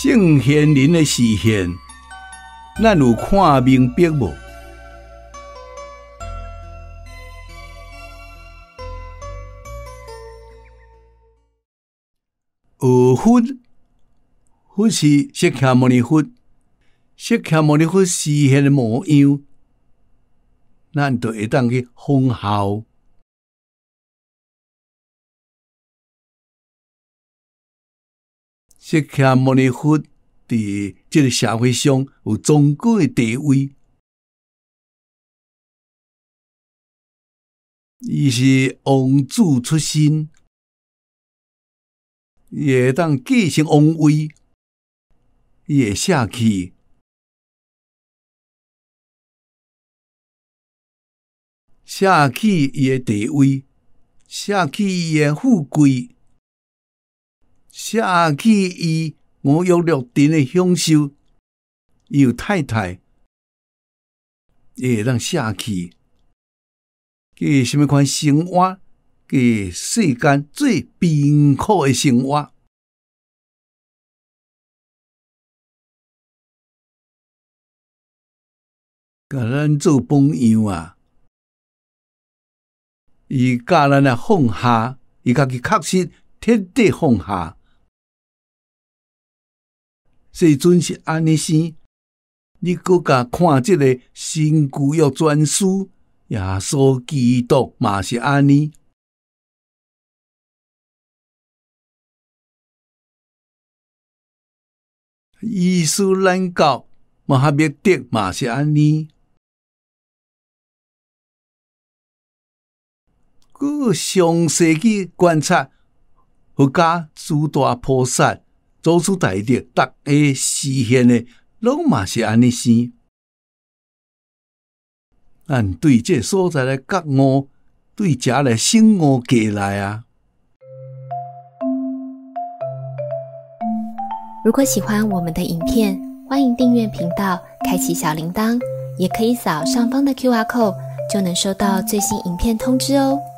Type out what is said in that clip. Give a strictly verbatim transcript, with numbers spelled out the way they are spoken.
圣贤人的示现，咱有看明白无？学佛，佛是释迦牟尼佛，释迦牟尼佛示现的模样，咱就会当去仿效。释迦牟尼佛伫这个社会上有崇高的地位，伊是王子出身，伊会当继承王位，伊会舍弃舍弃伊的地位，舍弃伊的富贵，舍弃伊五欲六尘的享受，伊有太太，伊会当舍弃，计什么款生活？计世间最贫苦的生活。甲咱做榜样啊！伊教咱来放下，伊家己确实彻底放下。世尊是安尼生，你搁甲看这个身具要全师耶稣基督嘛是安尼。伊斯兰教穆罕默德嘛是安尼。佮详细去观察佛家诸大菩萨、祖师大德，逐个示现的，拢嘛是安尼生。咱对这所在来觉悟，对遮来醒悟过来啊！ 如果喜欢我们的影片，欢迎订阅频道，开启小铃铛，也可以扫上方的 Q R code，就能收到最新影片通知哦。